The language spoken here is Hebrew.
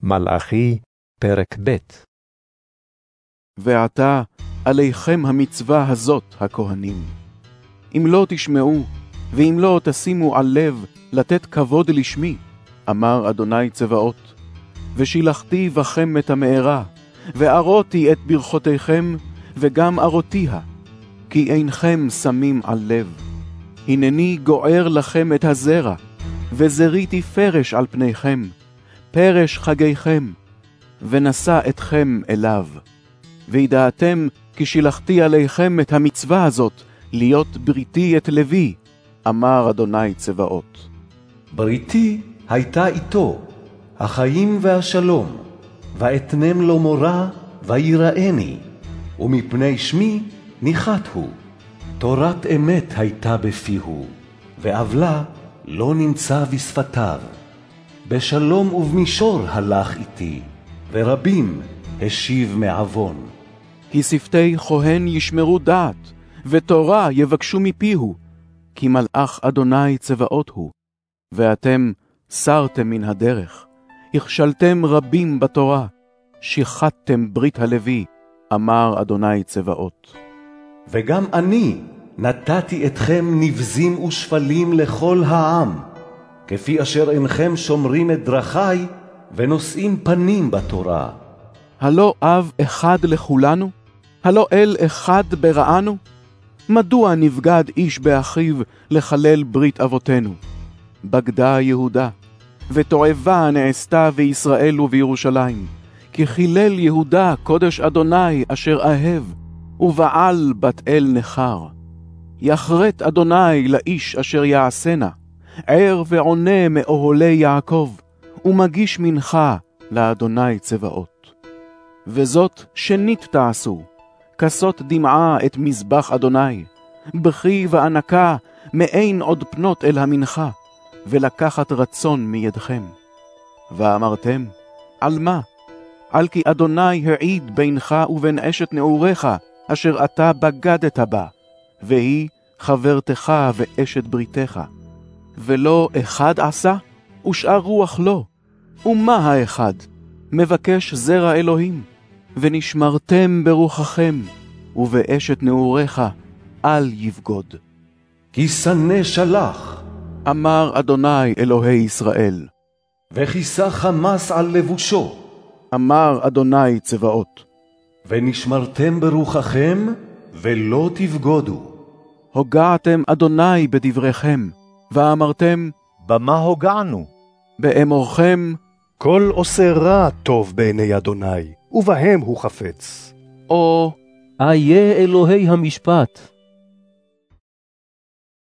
מלאכי, פרק ב'. ועתה עליכם המצווה הזאת, הכהנים. אם לא תשמעו, ואם לא תשימו על לב לתת כבוד לשמי, אמר אדוני צבאות, ושילחתי בכם את המארה, וארותי את ברכותיכם, וגם ארותיה, כי אינכם שמים על לב. הנני גוער לכם את הזרע, וזריתי פרש על פניכם, פרש חגיכם, ונשא אתכם אליו. וידעתם כי שילחתי עליכם את המצווה הזאת, להיות בריתי את לוי, אמר אדוני צבאות. בריתי הייתה איתו, החיים והשלום, ואתנם לו מורה ויראני, ומפני שמי ניחת הוא. תורת אמת הייתה בפיהו, ועוולה לא נמצא בשפתיו. בשלום ובמישור הלך איתי, ורבים השיב מעוון. כי שפתי כהן ישמרו דעת, ותורה יבקשו מפיהו, כי מלאך אדוני צבאות הוא. ואתם סרתם מן הדרך, הכשלתם רבים בתורה, שיחדתם ברית הלוי, אמר אדוני צבאות. וגם אני נתתי אתכם נבזים ושפלים לכל העם, כפי אשר אינכם שומרים את דרכי ונושאים פנים בתורה. הלא אב אחד לכולנו? הלא אל אחד בראנו? מדוע נבגד איש באחיו לחלל ברית אבותינו? בגדה יהודה, ותועבה נעשתה בישראל ובירושלים, כי חילל יהודה קודש אדוני אשר אהב, ובעל בת אל נחר. יחרט אדוני לאיש אשר יעשנה, ער ועונה מאוהלי יעקב, ומגיש מנחה לאדוני צבאות. וזאת שנית תעשו, כסות דמעה את מזבח אדוני, בכי וענקה מאין עוד פנות אל המנחה, ולקחת רצון מידכם. ואמרתם, על מה? על כי אדוני העיד בינך ובין אשת נעוריך, אשר אתה בגדת בה, והיא חברתך ואשת בריתך. ולא אחד עשה, ושאר רוח לא. ומה האחד? מבקש זרע אלוהים, ונשמרתם ברוחכם, ובאשת נעוריך אל יבגוד. כי שנא שלח, אמר אדוני אלוהי ישראל. וכיסה חמס על לבושו, אמר אדוני צבאות. ונשמרתם ברוחכם, ולא תבגודו. הוגעתם אדוני בדבריכם, ואמרתם, במה הוגענו? באמורכם, כל עושה רע טוב בעיני אדוני, ובהם הוא חפץ. או איה אלוהי המשפט,